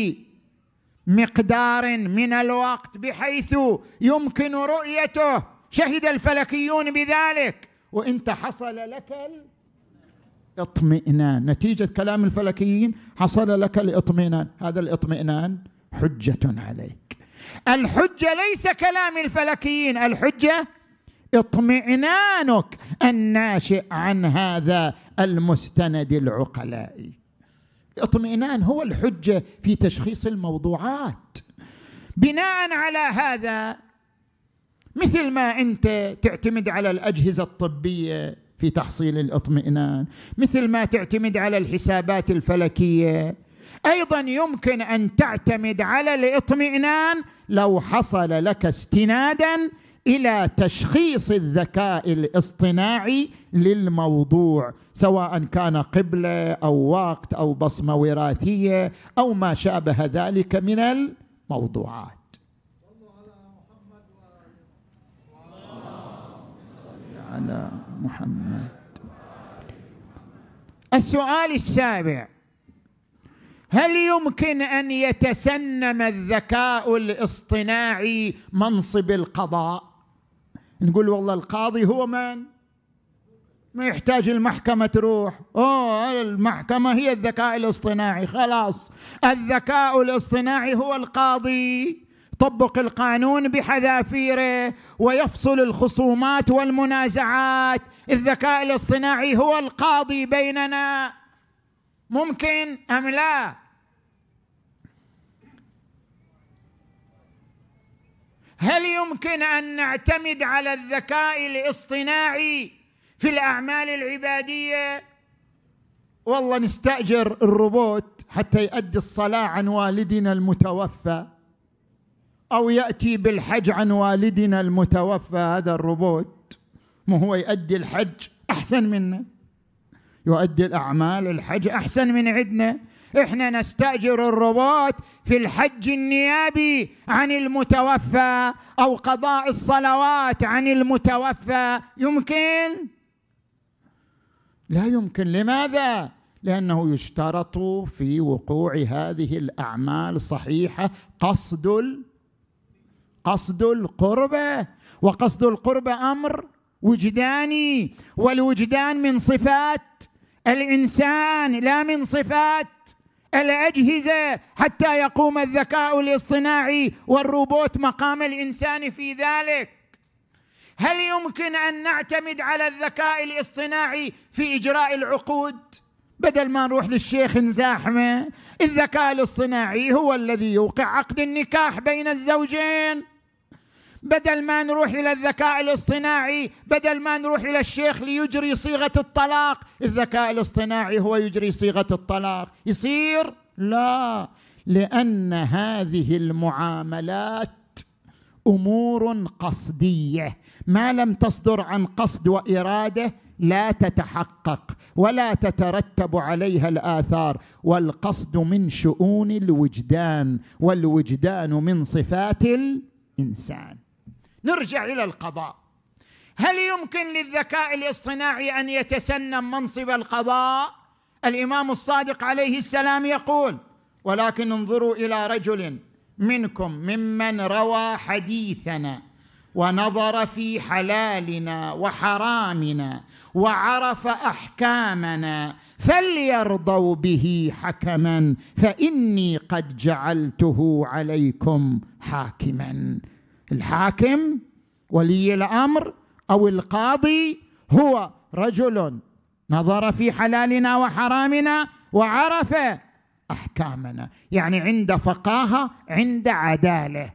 وبمقدار من الوقت بحيث يمكن رؤيته. شهد الفلكيون بذلك، وإنت حصل لك الاطمئنان نتيجة كلام الفلكيين، حصل لك الاطمئنان. هذا الاطمئنان حجة عليك. الحجة ليس كلام الفلكيين، الحجة اطمئنانك الناشئ عن هذا المستند العقلائي. الاطمئنان هو الحجة في تشخيص الموضوعات. بناء على هذا، مثل ما أنت تعتمد على الأجهزة الطبية في تحصيل الاطمئنان، مثل ما تعتمد على الحسابات الفلكية، أيضا يمكن أن تعتمد على الاطمئنان لو حصل لك استنادا إلى تشخيص الذكاء الاصطناعي للموضوع، سواء كان قبلة أو وقت أو بصمة وراثية أو ما شابه ذلك من الموضوعات. على محمد. السؤال السابع: هل يمكن أن يتسنم الذكاء الاصطناعي منصب القضاء؟ نقول والله القاضي هو من؟ ما يحتاج المحكمة تروح، أوه المحكمة هي الذكاء الاصطناعي، خلاص الذكاء الاصطناعي هو القاضي، طبق القانون بحذافيره ويفصل الخصومات والمنازعات. الذكاء الاصطناعي هو القاضي بيننا. ممكن أم لا؟ هل يمكن أن نعتمد على الذكاء الاصطناعي في الأعمال العبادية؟ والله نستأجر الروبوت حتى يؤدي الصلاة عن والدنا المتوفى، أو يأتي بالحج عن والدنا المتوفى. هذا الروبوت ما هو يؤدي الحج أحسن منا، يؤدي الأعمال الحج أحسن من عندنا. إحنا نستأجر الروبوت في الحج النيابي عن المتوفى أو قضاء الصلوات عن المتوفى. يمكن؟ لا يمكن. لماذا؟ لأنه يشترط في وقوع هذه الأعمال صحيحة قصد قصد القربة، وقصد القربة أمر وجداني، والوجدان من صفات الإنسان لا من صفات الأجهزة، حتى يقوم الذكاء الاصطناعي والروبوت مقام الإنسان في ذلك. هل يمكن أن نعتمد على الذكاء الاصطناعي في إجراء العقود؟ بدل ما نروح للشيخ نزاحمه، الذكاء الاصطناعي هو الذي يوقع عقد النكاح بين الزوجين. بدل ما نروح إلى الذكاء الاصطناعي، بدل ما نروح إلى الشيخ ليجري صيغة الطلاق، الذكاء الاصطناعي هو يجري صيغة الطلاق. يصير؟ لا، لأن هذه المعاملات أمور قصدية، ما لم تصدر عن قصد وإرادة لا تتحقق ولا تترتب عليها الآثار. والقصد من شؤون الوجدان، والوجدان من صفات الإنسان. نرجع إلى القضاء. هل يمكن للذكاء الاصطناعي أن يتسنم منصب القضاء؟ الإمام الصادق عليه السلام يقول: ولكن انظروا إلى رجل منكم ممن روى حديثنا ونظر في حلالنا وحرامنا وعرف أحكامنا فليرضوا به حكما فإني قد جعلته عليكم حاكما. الحاكم ولي الأمر أو القاضي هو رجل نظر في حلالنا وحرامنا وعرف أحكامنا، يعني عند فقاهة، عند عدالة.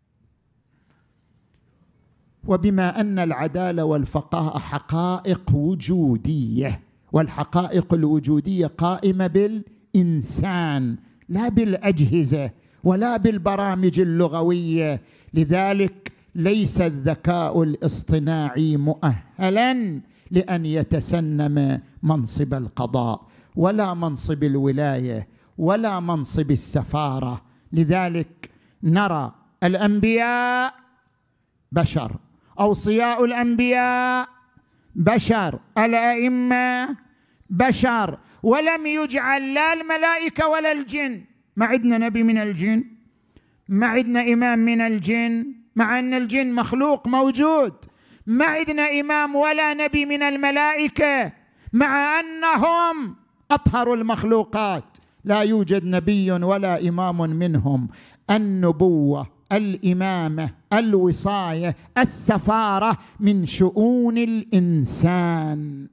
وبما أن العدالة والفقاهة حقائق وجودية، والحقائق الوجودية قائمة بالإنسان لا بالأجهزة ولا بالبرامج اللغوية، لذلك ليس الذكاء الاصطناعي مؤهلا لأن يتسنم منصب القضاء ولا منصب الولاية ولا منصب السفارة. لذلك نرى الأنبياء بشر، أوصياء الأنبياء بشر، الأئمة بشر، ولم يجعل لا الملائكة ولا الجن. ما عندنا نبي من الجن، ما عندنا إمام من الجن، مع أن الجن مخلوق موجود. ما عندنا إمام ولا نبي من الملائكة، مع أنهم أطهر المخلوقات. لا يوجد نبي ولا إمام منهم. النبوة، الإمامة، الوصاية، السفارة من شؤون الإنسان.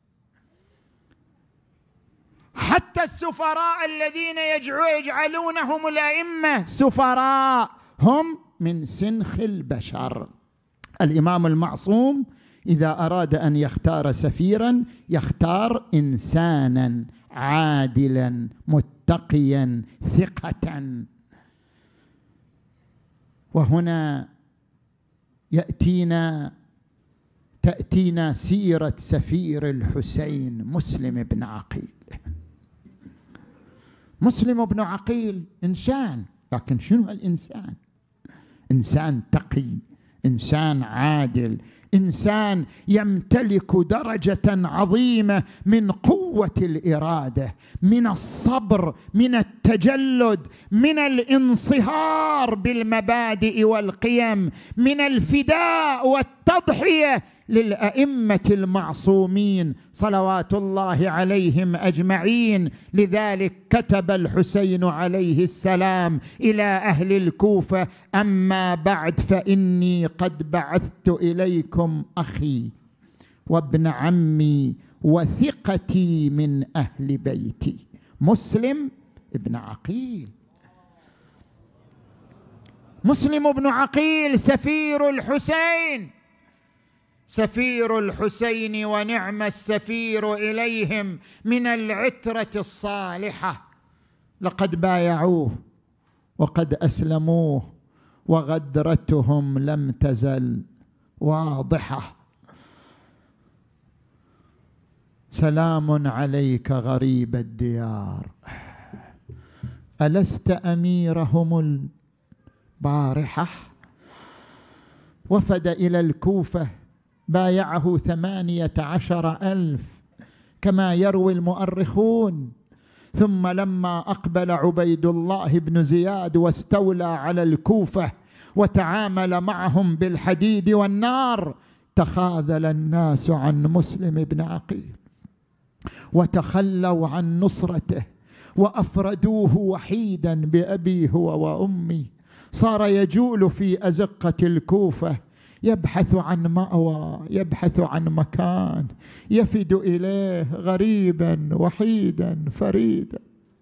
حتى السفراء الذين يجعلونهم الأئمة سفراء هم من سنخ البشر. الإمام المعصوم إذا أراد أن يختار سفيرا يختار إنسانا عادلا متقيا ثقة. وهنا يأتينا تأتينا سيرة سفير الحسين مسلم بن عقيل. مسلم بن عقيل إنسان، لكن شنو الإنسان؟ إنسان تقي، إنسان عادل، إنسان يمتلك درجة عظيمة من قوة الإرادة، من الصبر، من التجلد، من الانصهار بالمبادئ والقيم، من الفداء والتضحية للأئمة المعصومين صلوات الله عليهم أجمعين. لذلك كتب الحسين عليه السلام إلى أهل الكوفة: أما بعد فإني قد بعثت إليكم أخي وابن عمي وثقتي من أهل بيتي مسلم بن عقيل. مسلم بن عقيل سفير الحسين، سفير الحسين ونعم السفير إليهم من العترة الصالحة. لقد بايعوه وقد أسلموه وغدرتهم لم تزل واضحة. سلام عليك غريب الديار، ألست أميرهم البارحة؟ وفد إلى الكوفة بايعه ثمانية عشر ألف كما يروي المؤرخون. ثم لما أقبل عبيد الله بن زياد واستولى على الكوفة وتعامل معهم بالحديد والنار، تخاذل الناس عن مسلم بن عقيل وتخلوا عن نصرته وأفردوه وحيدا بأبي هو وأمي. صار يجول في أزقة الكوفة يبحث عن مأوى، يبحث عن مكان يفد إليه غريبا وحيدا فريدا،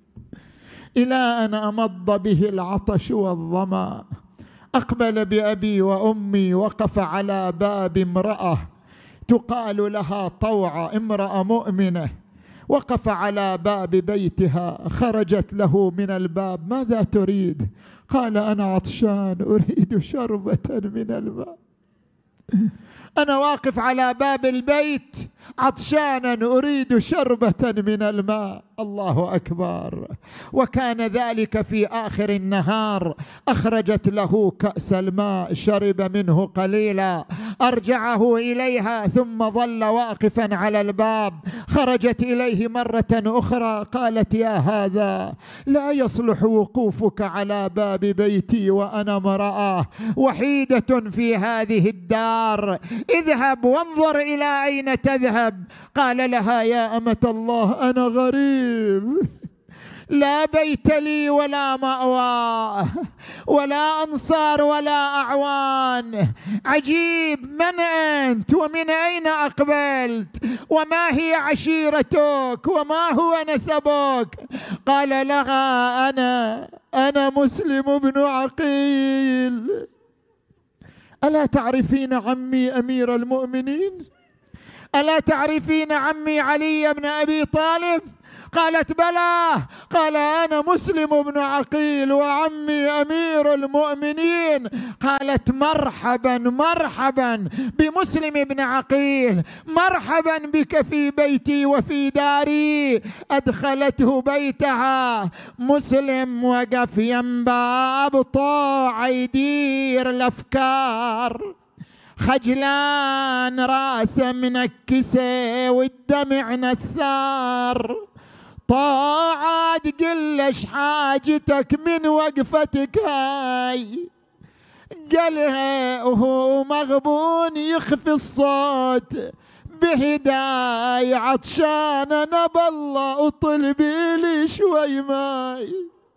إلى أن أمض به العطش والظمأ. أقبل بأبي وأمي، وقف على باب امرأة تقال لها طوعة، امرأة مؤمنة، وقف على باب بيتها. خرجت له من الباب: ماذا تريد؟ قال: أنا عطشان أريد شربة من الماء. أنا واقف على باب البيت عطشانا أريد شربة من الماء. الله أكبر. وكان ذلك في آخر النهار. أخرجت له كأس الماء، شرب منه قليلا، أرجعه إليها، ثم ظل واقفا على الباب. خرجت إليه مرة أخرى، قالت: يا هذا، لا يصلح وقوفك على باب بيتي وأنا امرأة وحيدة في هذه الدار، اذهب وانظر إلى أين تذهب. قال لها: يا أمة الله، أنا غريب، لا بيت لي ولا مأوى ولا أنصار ولا أعوان. عجيب، من أنت ومن أين أقبلت وما هي عشيرتك وما هو نسبك؟ قال لها: أنا أنا مسلم بن عقيل. ألا تعرفين عمي أمير المؤمنين؟ ألا تعرفين عمي علي بن أبي طالب؟ قالت بلى. قال أنا مسلم بن عقيل وعمي أمير المؤمنين. قالت مرحبا مرحبا بمسلم بن عقيل، مرحبا بك في بيتي وفي داري. أدخلته بيتها. مسلم وقف ينباب طاع يدير الأفكار، خجلان راسه منكسه والدمع نثار. طاعات قلش حاجتك من وقفتك هاي، قالها وهو مغبون يخفي الصوت بهداي. عطشانة نبى الله وطلبي لي شوي ماي.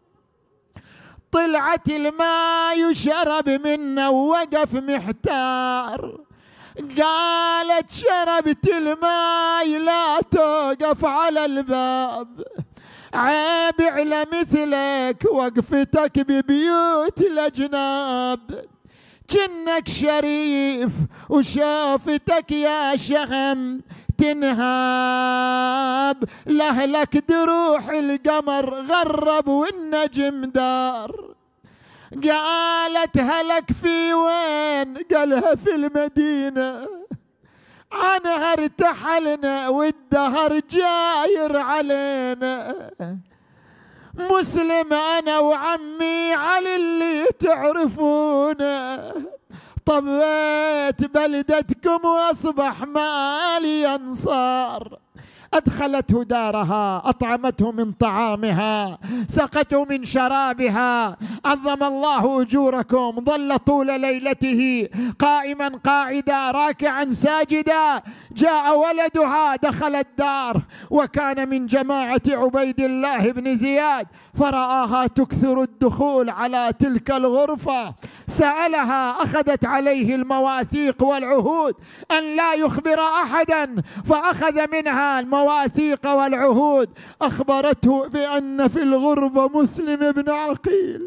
طلعت الماء وشرب منه ووقف محتار. قالت شربت الماء لا توقف على الباب، عيب على مثلك وقفتك ببيوت الأجناب. جنك شريف وشافتك يا شهم تنهاب، لهلك دروح القمر غرب والنجم دار. قالت هلك في وين؟ قالها في المدينة، عنها ارتحلنا والدهر جاير علينا. مسلم أنا وعمي علي اللي تعرفونه، طبيت بلدتكم واصبح مالي انصار. أدخلته دارها، أطعمته من طعامها، سقته من شرابها. عظم الله أجوركم. ظل طول ليلته قائما قاعدا راكعا ساجدا. جاء ولدها دخل الدار وكان من جماعة عبيد الله بن زياد، فرآها تكثر الدخول على تلك الغرفة. سألها، أخذت عليه المواثيق والعهود أن لا يخبر أحدا، فأخذ منها المواثيق والعهود. أخبرته بأن في الغرفة مسلم بن عقيل.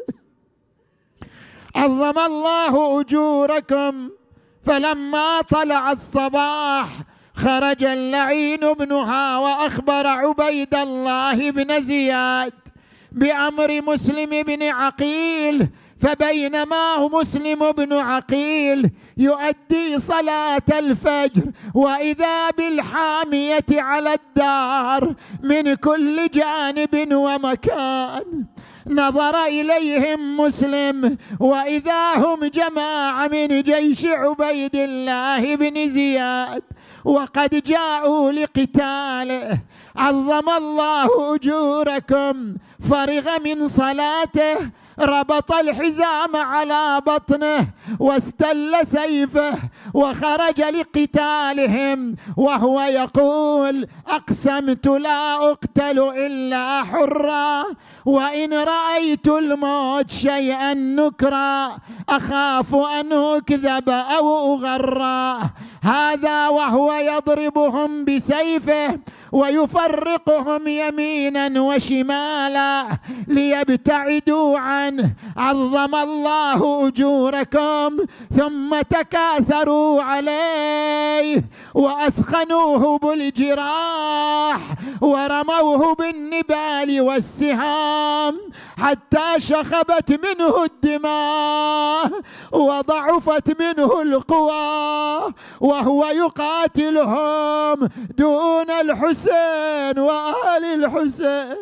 عظم الله أجوركم. فلما طلع الصباح خرج اللعين ابنها وأخبر عبيد الله بن زياد بأمر مسلم بن عقيل. فبينما هو مسلم بن عقيل يؤدي صلاة الفجر، وإذا بالحامية على الدار من كل جانب ومكان. نظر إليهم مسلم وإذا هم جماعة من جيش عبيد الله بن زياد وقد جاءوا لقتاله. عظم الله أجوركم. فرغ من صلاته، ربط الحزام على بطنه واستل سيفه وخرج لقتالهم وهو يقول: أقسمت لا أقتل إلا حرا، وإن رأيت الموت شيئا نكرا أخاف أن أكذب أو أغرى. هذا وهو يضربهم بسيفه ويفرقهم يمينا وشمالا ليبتعدوا عنه. عظم الله أجوركم. ثم تكاثروا عليه وأثخنوه بالجراح ورموه بالنبال والسهام حتى شخبت منه الدماء وضعفت منه القوى، وهو يقاتلهم دون الحسين وآل الحسين.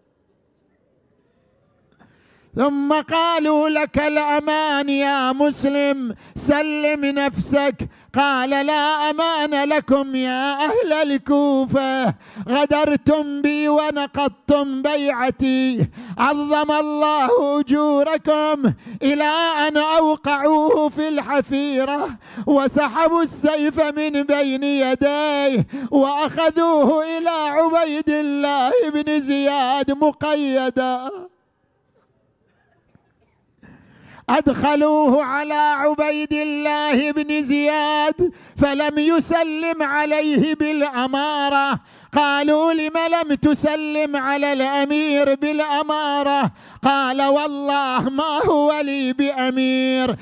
ثم قالوا: لك الأمان يا مسلم، سلم نفسك. قال: لا أمان لكم يا أهل الكوفة، غدرتم بي ونقضتم بيعتي. عظم الله أجوركم. إلى أن أوقعوه في الحفيرة وسحبوا السيف من بين يديه وأخذوه إلى عبيد الله بن زياد مقيدا. أدخلوه على عبيد الله بن زياد فلم يسلم عليه بالأمارة. قالوا: لم لم تسلم على الأمير بالأمارة؟ قال: والله ما هو لي بأمير،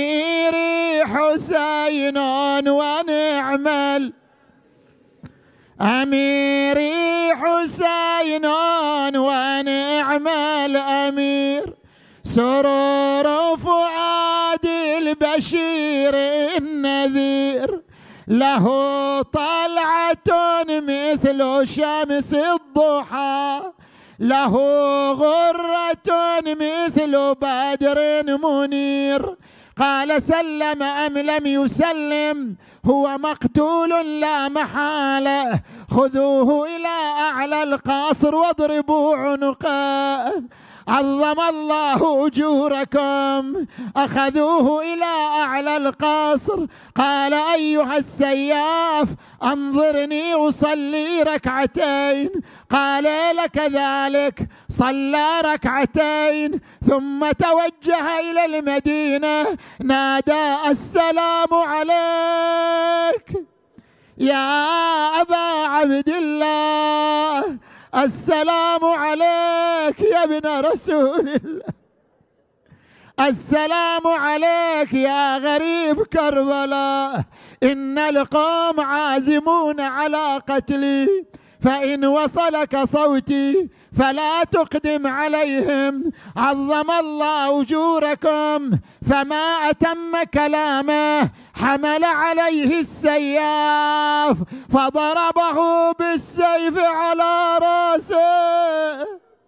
أميري حسين ونعم. أميري حسين ونعم الأمير، سرور فؤاد البشير النذير، له طلعة مثل شمس الضحى، له غرة مثل بدر منير. قال سلم أم لم يسلم؟ هو مقتول لا محالة، خذوه إلى أعلى القصر واضربوا عنقه، عظم الله أجوركم. أخذوه إلى أعلى القصر، قال أيها السياف أنظرني أصلي ركعتين. قال لك ذلك، صلى ركعتين ثم توجه إلى المدينة، نادى السلام عليك يا أبا عبد الله، السلام عليك يا ابن رسول الله، السلام عليك يا غريب كربلاء، إن القوم عازمون على قتلي، فإن وصلك صوتي فلا تقدم عليهم، عظم الله أجوركم. فما أتم كلامه، حمل عليه السياف فضربه بالسيف على رأسه،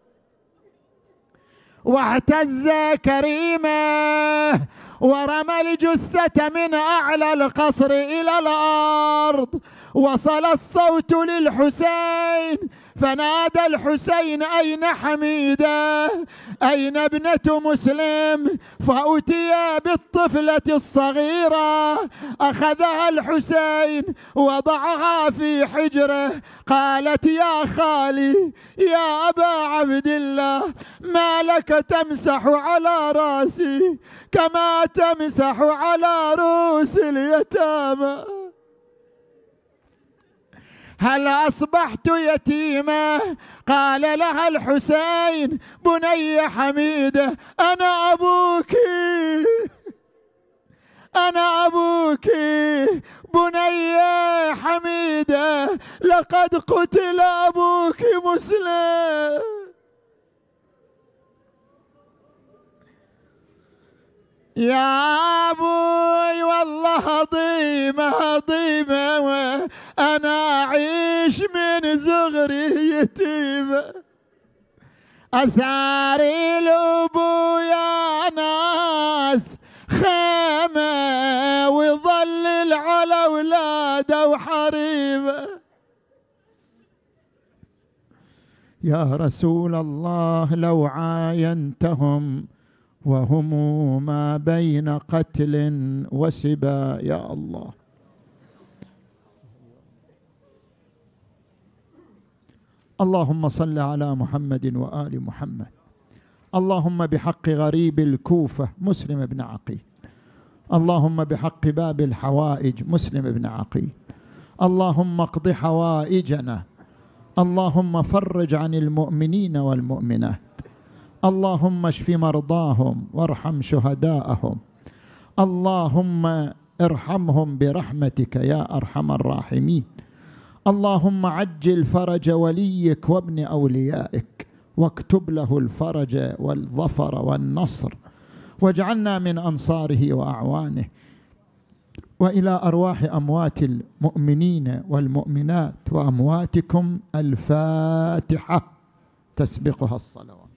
واعتز كريمه ورمى الجثة من أعلى القصر إلى الأرض. وصل الصوت للحسين فنادى الحسين أين حميدة؟ أين ابنة مسلم؟ فأتي بالطفلة الصغيرة، أخذها الحسين وضعها في حجره. قالت يا خالي يا أبا عبد الله، ما لك تمسح على رأسي كما تمسح على رؤوس اليتامى؟ هل أصبحت يتيمة؟ قال لها الحسين بني حميدة أنا أبوك، أنا أبوك بني حميدة، لقد قتل أبوك مسلم. يا أبوي والله ضيمة ضيمة، أنا أعيش من صغري يتيمة، أثاري لأبو يا ناس خيمة، ويظلل على أولاده وحريمه. يا رسول الله لو عاينتهم وهم ما بين قتل وسبا، يا الله. اللهم صل على محمد وآل محمد. اللهم بحق غريب الكوفة مسلم بن عقيل، اللهم بحق باب الحوائج مسلم بن عقيل، اللهم اقض حوائجنا، اللهم فرج عن المؤمنين والمؤمنات، اللهم اشف مرضاهم وارحم شهداءهم، اللهم ارحمهم برحمتك يا أرحم الراحمين. اللهم عجل فرج وليك وابن أوليائك، واكتب له الفرج والظفر والنصر، واجعلنا من أنصاره وأعوانه. وإلى أرواح أموات المؤمنين والمؤمنات وأمواتكم الفاتحة تسبقها الصلوات.